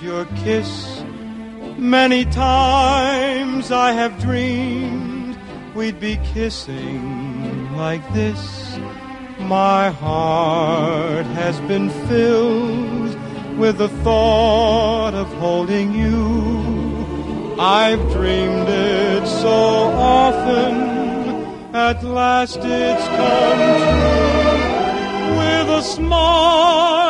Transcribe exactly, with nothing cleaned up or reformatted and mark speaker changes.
Speaker 1: your kiss. Many times I have dreamed we'd be kissing like this. My heart has been filled with the thought of holding you. I've dreamed it so often, at last it's come true. With a smile